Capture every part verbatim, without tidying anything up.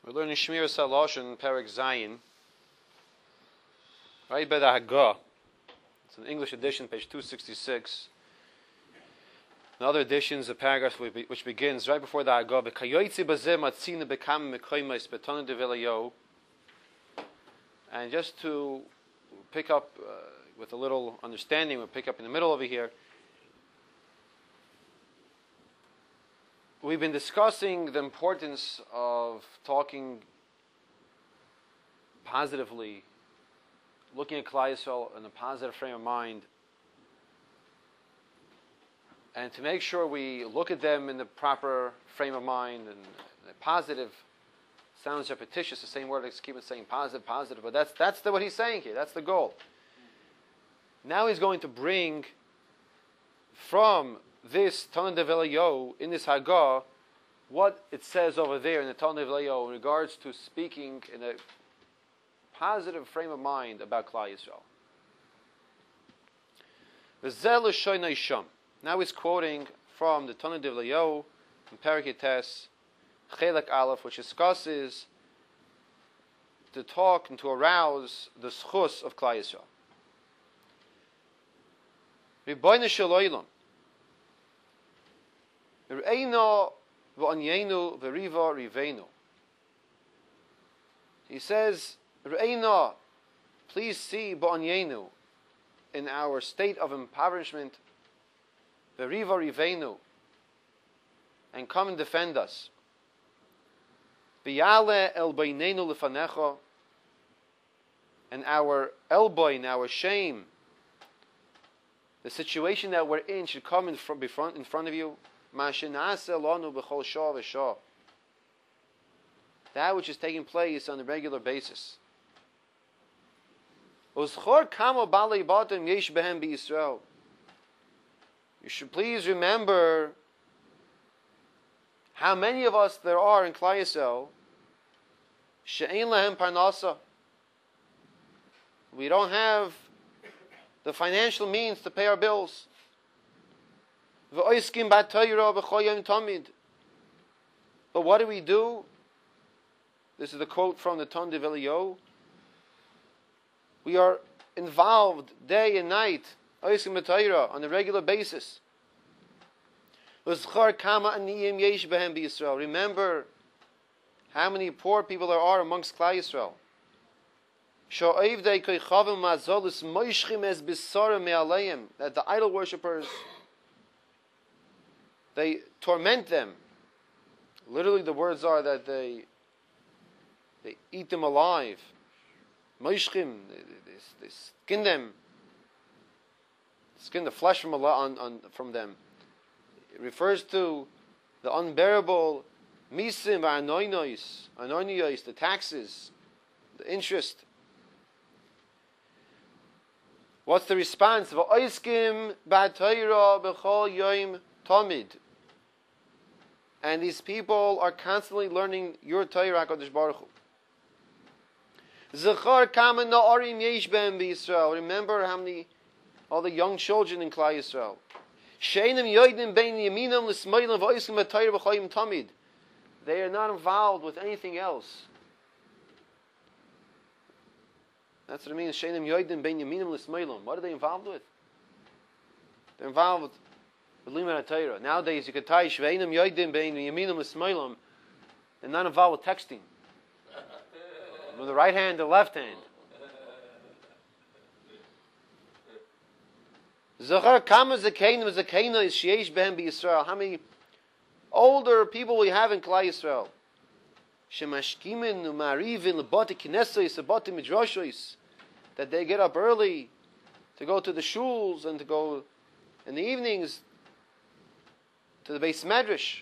We're learning Shmir Salosh in Perek Zayin, right by the Haggah. It's an English edition, page two sixty-six. In other editions, a paragraph which begins right before the Haggah. And just to pick up uh, with a little understanding, we'll pick up in the middle over here. We've been discussing the importance of talking positively, looking at Klal Yisrael in a positive frame of mind, and to make sure we look at them in the proper frame of mind and positive. Sounds repetitious, the same word, let's keep it saying positive, positive, but that's that's the, what he's saying here, that's the goal. Now he's going to bring from this Tanna Develayo, in this Haggah, what it says over there in the Tanna Develayo in regards to speaking in a positive frame of mind about Klal Yisrael. Now he's quoting from the Tanna Develayo in Perek Tes, Chelek Aleph, which discusses to talk and to arouse the schus of Klal Yisrael. Ribono shel olam, Re'eino v'onyenu v'riva rivenu. He says, Re'eino, please see b'onyenu, in our state of impoverishment, v'riva rivenu, and come and defend us. V'yale el beinenu lefanecha, and our elbow, our shame, the situation that we're in should come in front, in front of you. That which is taking place on a regular basis. You should please remember how many of us there are in Klal Yisrael she'ein lahem parnasa. We don't have the financial means to pay our bills. But what do we do? This is the quote from the Tanna Develayo. We are involved day and night on a regular basis. Remember how many poor people there are amongst Klal Yisrael. That the idol worshippers, they torment them. Literally, the words are that they they eat them alive. Moishchim, they, they, they skin them, skin the flesh from on, on from them. It refers to the unbearable misim v'anoinois, anoinois, the taxes, the interest. What's the response? V'oiskim b'Torah b'chol yom tamid. And these people are constantly learning your Torah, HaKadosh Baruch Hu. Zechar kama na'arim yesh behem b'Yisrael. Remember how many, all the young children in Klal Yisrael. She'enim yoidim bein yaminam l'smaylim v'oiskim b'Torah b'chol yom tamid. They are not involved with anything else. That's what it means. She'enim yoidim bein yaminam l'smaylim. What are they involved with? They're involved with Torah. Nowadays, you could tie Shveinim Yoidim Bein Yaminim L'Smailim. They're not involved with texting. With the right hand, the left hand. Zachar Kama Zakeinim Zakeina is Sheish Behem B'Yisrael. How many older people we have in Klal Yisrael? Shemashkimin Umarivin L'Bati Kinesois L'Bati Midrashois. That they get up early to go to the shuls and to go in the evenings to the Beis Medrash.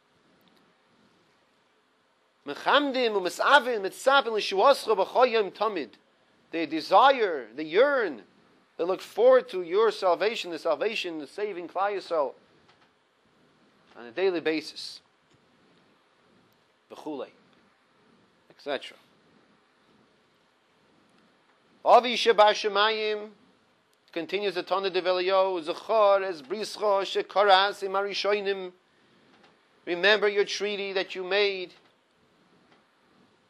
They desire, they yearn, they look forward to your salvation, the salvation, the saving Klal Yisrael on a daily basis. V'chulei, et cetera. Avi Sheba Shemayim. Continues the Tanna Develayo, Zechar es brischa shekaras imarishoinim. Remember your treaty that you made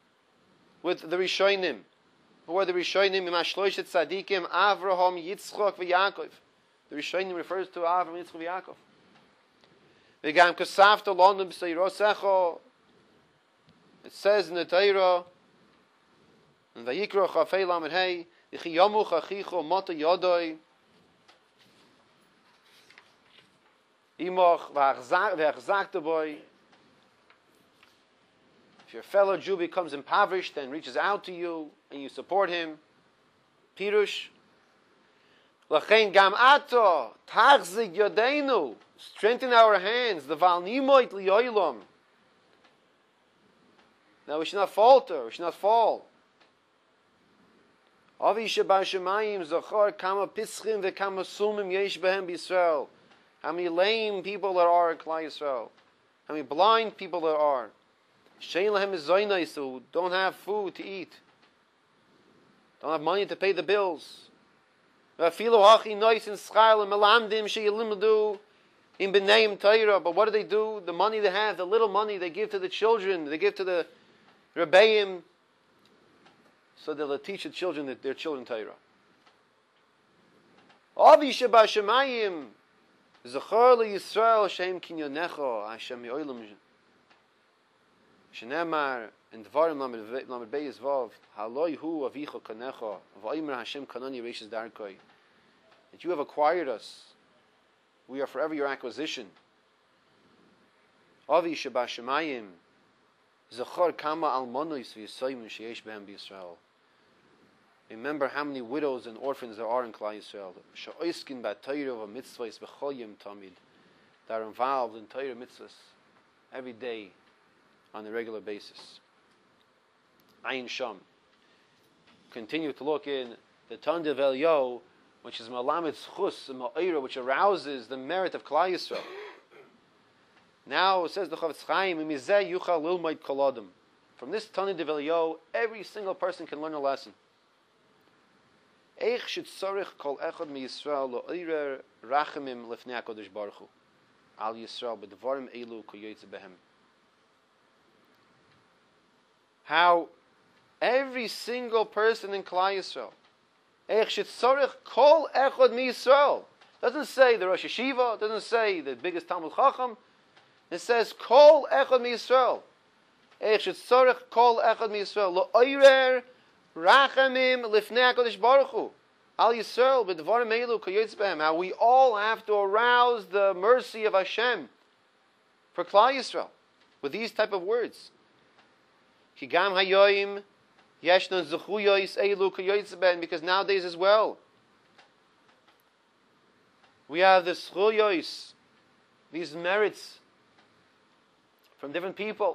with the Rishonim. Who are the Rishonim? Imashloishet Tzadikim, Avraham, Yitzchok, v'Yaakov. The Rishonim refers to Avraham, Yitzchok, v'Yaakov. V'gam kasafta london b'seirosecho. It says in the Torah, in Vayikra Chafei Lamed Hey, Yichiyamu chachicho mata yodoi, Imoch v'achzakta boy. If your fellow Jew becomes impoverished and reaches out to you and you support him, Pirush, Lachein gam ato tachzik yodeinu, strengthen our hands, the val nimoit liyoilom. Now we should not falter, we should not fall. Avi sheba shemayim zachar kama pischim v'kama sumim yesh behem b'Yisrael. How many lame people there are in Klal Yisrael? How many blind people there are? Shein lahem zoynais, who don't have food to eat, don't have money to pay the bills. But what do they do? The money they have, the little money they give to the children, they give to the Rebbeim, so they'll teach the children that their children Torah. Avi sheba shemayim zachar liYisrael shem kinyonecho Hashem yoilam shenemar in Dvarim Lamed Beis Vav haloi hu avicha kanecho v'aymer Hashem kanani reishes darkoi. That you have acquired us, we are forever your acquisition. Avi sheba shemayim zachar kama almonos v'yisayim sheyesh behem b'Yisrael. Remember how many widows and orphans there are in Klal Yisrael. She'oiskin ba'Torah v'mitzvos b'chol yom tamid. That are involved in Torah mitzvahs every day on a regular basis. Ayin Sham. Continue to look in the Tan of Eliyahu, which is Malamed Schus, Ma'ira, which arouses the merit of Klal Yisrael. Now it says the Chavetz Chaim, Mizeh yuchal lilmoid kol adam. From this Tan of Eliyahu, every single person can learn a lesson. Eich shetzorich kol echad mi Yisrael lo oirer rachamim lefnei HaKadosh Baruch Hu al Yisrael b'devarim elu koyotze behem. How every single person in Klal Yisrael, Eich shetzorich kol echad mi Yisrael, doesn't say the Rosh Yeshiva, doesn't say the biggest Talmud Chacham. It says kol echad mi Yisrael. Eich shetzorich kol echad mi Yisrael lo oirer Rachamim lifnei HaKadosh Baruch Hu Al Yisrael b'dvarim elu koyotze behem. How we all have to arouse the mercy of Hashem for Klal Yisrael with these type of words. Ki gam hayoyim yeshnon zechuyos elu koyotze behem. Because nowadays as well, we have the zechuyos, these merits from different people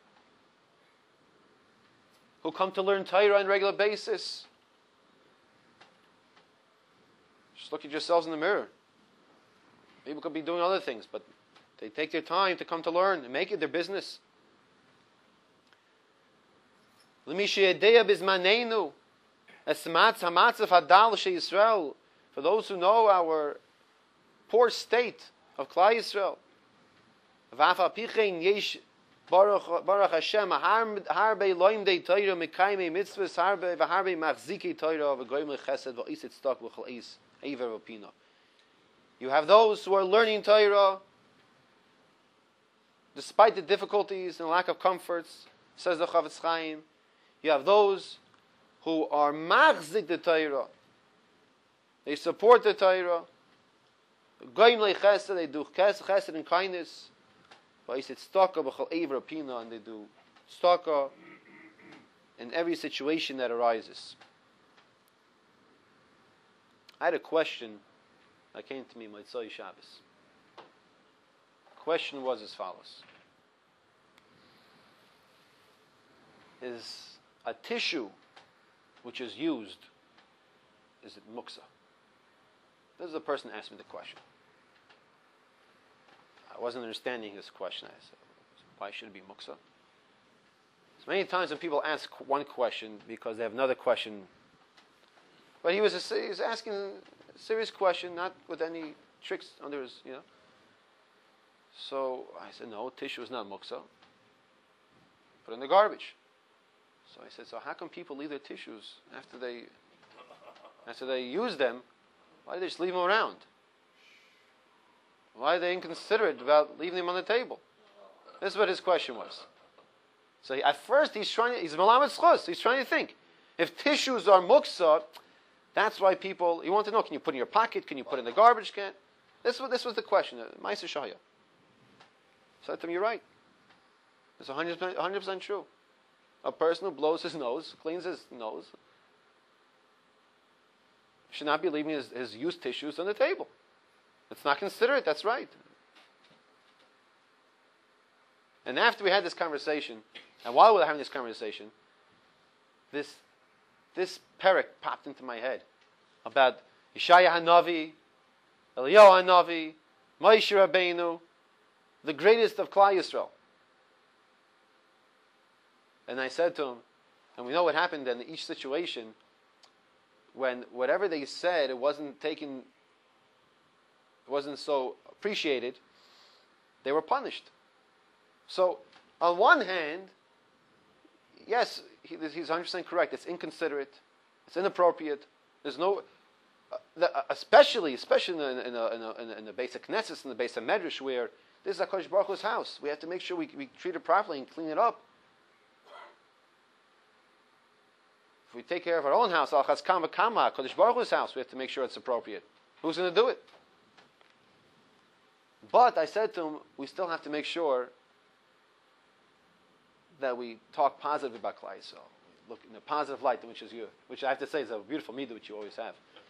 who come to learn Torah on a regular basis. Just look at yourselves in the mirror. People could be doing other things, but they take their time to come to learn and make it their business. For those who know our poor state of Klal Yisrael, Baruch, Baruch Hashem, harbe loim de Torah, mekayme mitzvahs, harbe v'harbe machziki Torah, v'goyim lechesed, v'oiset stok v'chol eis, eiver v'pina. You have those who are learning Torah, despite the difficulties and lack of comforts, says the Chavetz Chaim. You have those who are machzik the Torah. They support the Torah. Goyim lechesed, they do chesed and kindness. And they do staka in every situation that arises. I had a question that came to me Motzei Shabbos. The question was as follows: is a tissue which is used, is it muksa? This is the person who asked me the question. I wasn't understanding his question. I said, why should it be muksa? So many times when people ask one question because they have another question, but he was, a, he was asking a serious question, not with any tricks under his, you know. So I said, no, tissue is not muksa. Put it in the garbage. So I said, so how come people leave their tissues after they after they use them? Why do they just leave them around? Why are they inconsiderate about leaving them on the table? This is what his question was. So he, at first he's trying to, he's malamed schus. He's trying to think. If tissues are muksa, that's why people, you want to know, can you put in your pocket? Can you put in the garbage can? This was, this was the question. Ma'aser Shaya. So I told him, you're right. It's one hundred percent true. A person who blows his nose, cleans his nose, should not be leaving his, his used tissues on the table. It's not considerate, that's right. And after we had this conversation, and while we were having this conversation, this this perek popped into my head about Yeshaya Hanavi, Eliyahu Hanavi, Moshe Rabbeinu, the greatest of Klal Yisrael. And I said to him, and we know what happened in each situation, when whatever they said, it wasn't taken, it wasn't so appreciated, they were punished. So, on one hand, yes, he, he's one hundred percent correct. It's inconsiderate. It's inappropriate. There's no, uh, the, uh, especially, especially in, a, in, a, in, a, in, a, in the basic Knesset, in the basic Medrash, where this is HaKadosh Baruch Hu's house. We have to make sure we, we treat it properly and clean it up. If we take care of our own house, Al Chaz Kama Kama, HaKadosh Baruch Hu's house, we have to make sure it's appropriate. Who's going to do it? But I said to him, we still have to make sure that we talk positive about Klal Yisrael. Look in a positive light, which is you, which I have to say is a beautiful midah which you always have.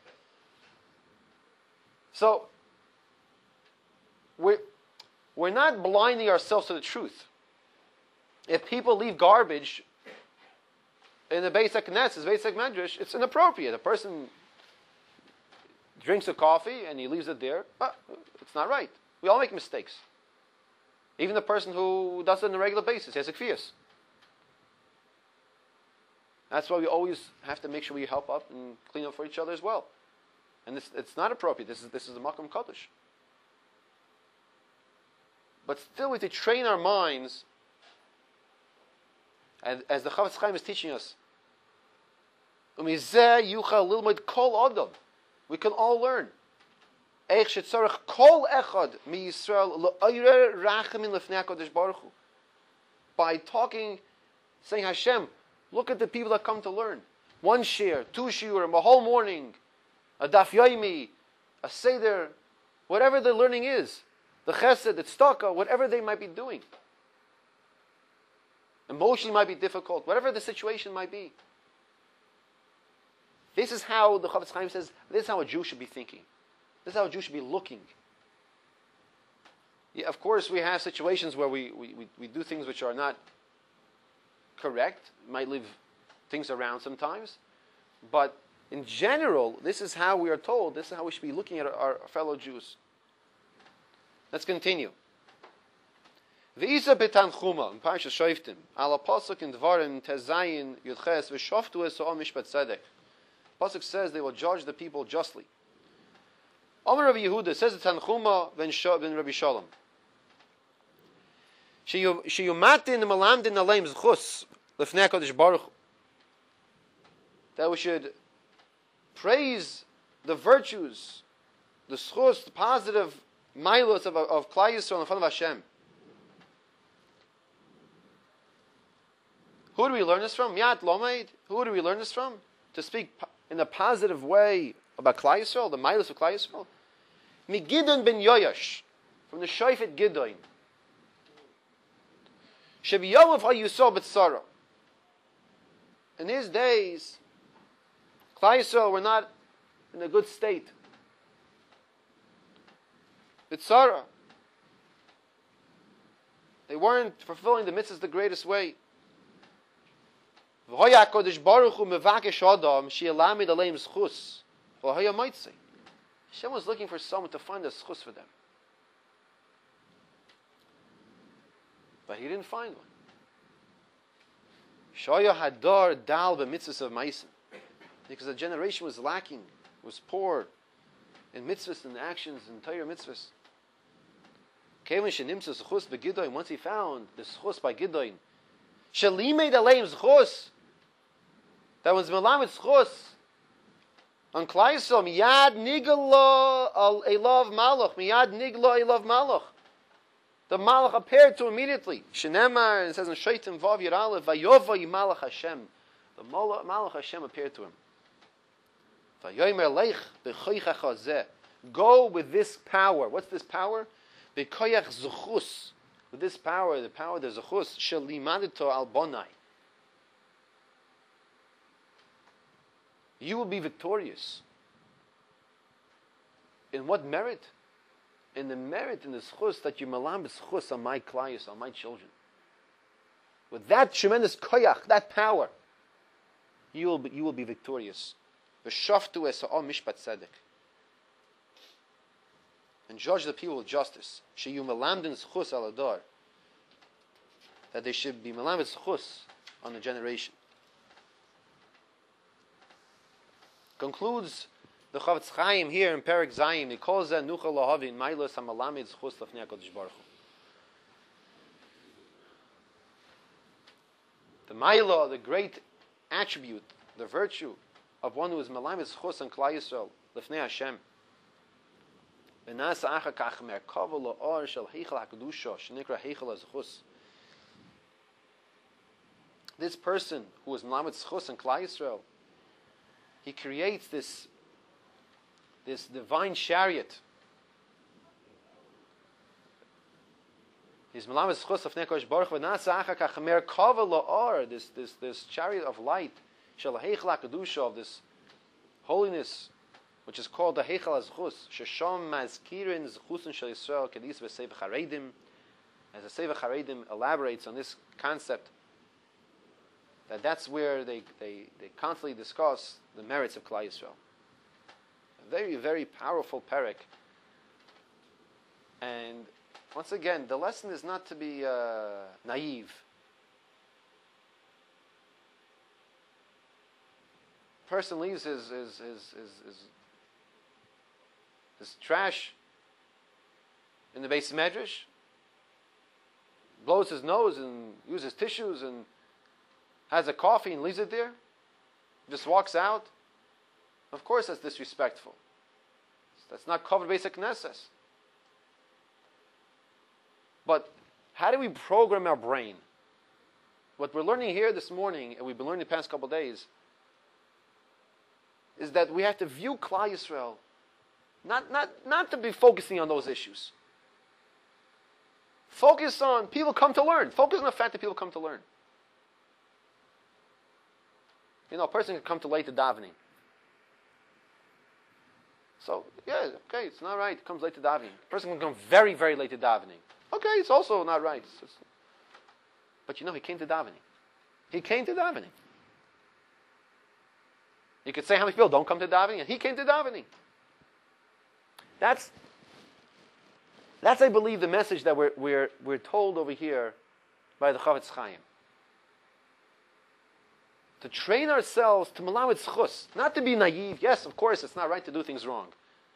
So we're, we're not blinding ourselves to the truth. If people leave garbage in the basic Knesset, basic Medrash, it's inappropriate. A person drinks a coffee and he leaves it there, but it's not right. We all make mistakes. Even the person who does it on a regular basis has a kfiyas. That's why we always have to make sure we help up and clean up for each other as well. And this, it's not appropriate. This is this is the Makom Kodesh. But still, we have to train our minds, as, as the Chavetz Chaim is teaching us. We can all learn. By talking, saying Hashem, look at the people that come to learn. One shir, two shiurim, a whole morning, a daf yomi, a seder, whatever the learning is, the chesed, the tzedakah, whatever they might be doing. Emotionally might be difficult, whatever the situation might be. This is how the Chavetz Chaim says, this is how a Jew should be thinking. This is how a Jew should be looking. Yeah, of course, we have situations where we, we, we, we do things which are not correct, might leave things around sometimes. But in general, this is how we are told, this is how we should be looking at our, our fellow Jews. Let's continue. V'isa betanchuma, in Parashas Shoftim, ala pasuk in Dvarim, tezayin, yudches, v'shoftu es ha'am mishpat tzedek. Pasuk says they will judge the people justly. Amar Rabbi Yehuda says the Tanchuma ben Rabbi Shalom. Sheyumatin malamdin aleim zchus lefnei HaKadosh Baruch Hu. That we should praise the virtues, the zchus, the positive milos of, of Klal Yisrael in front of Hashem. Who do we learn this from? Yat Lomaid. Who do we learn this from? To speak in a positive way about Klal Yisrael, the milos of Klal Yisrael. Migidon ben Yoyash, from the Shofet Gidon. Shebiyamav ha'yusol b'tzara. In his days, Klal Yisrael were not in a good state. B'tzara. They weren't fulfilling the mitzvahs the greatest way. V'hoya HaKadosh Baruch Hu mevakesh adam she'elamid aleim zchus v'hoya motzei. Hashem was looking for someone to find a zchus for them. But he didn't find one. Shaya hadar dal b'mitzvahs of ma'asim. Because the generation was lacking, was poor in mitzvahs and actions and Torah mitzvahs. Kevin shenimtza zchus b'gidoin, once he found the zchus by Gidoin, shalimeid aleim zchus, that was Melamed Schus on Klal Yisrael, miyad nigla elav malach, miyad nigla elav malach. The malach appeared to him immediately. Shenemar, and it says in Shaitim Vav Yud Aleph, vayova malach Hashem. The malach Hashem appeared to him. Vayomer leich bechoychach hazeh. Go with this power. What's this power? Bekoyach zuchus. With this power, the power of the zuchus, shelimadito al bonai. You will be victorious. In what merit? In the merit, in the schus, that you malam schus on my klayus, on my children. With that tremendous koyach, that power, you will be, you will be victorious. V'shaftu esa'o mishpat tzedek. And judge the people with justice. Sheyu malamdin schus al adar. That they should be malam schus on the generation. Concludes the Chavetz Chaim here in Perek Zayim. He calls that nucha lahavi in mailos hamalamid schus lefnei HaKadosh Baruch Hu. The maila, the great attribute, the virtue of one who is malamid schus on Klal Yisrael lefnei Hashem. V'nasa acha kach merkava la'or shel heichal hakadusha shenikra heichal hazchus. This person who is malamid schus on Klal Yisrael, he creates this, this divine chariot. He's Melamed Schus of Nekosh Baruch V'nasa Acha Kach Merkava La'or, this this this chariot of light, Shel Heichal HaKadusha, of this holiness, which is called the Heichal HaZchus, Shesham Mazkirin Zchusin Shel Yisrael Kedis V'Sev Charedim. As the Sefer Charedim elaborates on this concept, that that's where they, they, they constantly discuss the merits of Klal Yisrael. A very, very powerful perek. And once again, the lesson is not to be uh, naive. Person leaves his, his, his, his, his, his trash in the base medrash, blows his nose and uses tissues and has a coffee and leaves it there, just walks out. Of course that's disrespectful. That's not covered basic knesses. But how do we program our brain? What we're learning here this morning, and we've been learning the past couple of days, is that we have to view Klal Yisrael, not, not, not to be focusing on those issues. Focus on people come to learn. Focus on the fact that people come to learn. You know, a person can come to late to davening. So, yeah, okay, it's not right. It comes late to davening. A person can come very, very late to davening. Okay, it's also not right. It's just, but you know, he came to davening. He came to davening. You could say how many people don't come to davening, and he came to davening. That's, that's I believe, the message that we're, we're, we're told over here by the Chavetz Chaim. To train ourselves to Melamed Schus, not to be naive. Yes, of course, it's not right to do things wrong.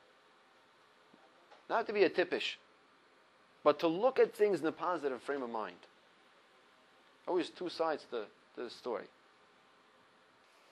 Not to be a tippish, but to look at things in a positive frame of mind. Always two sides to, to the story.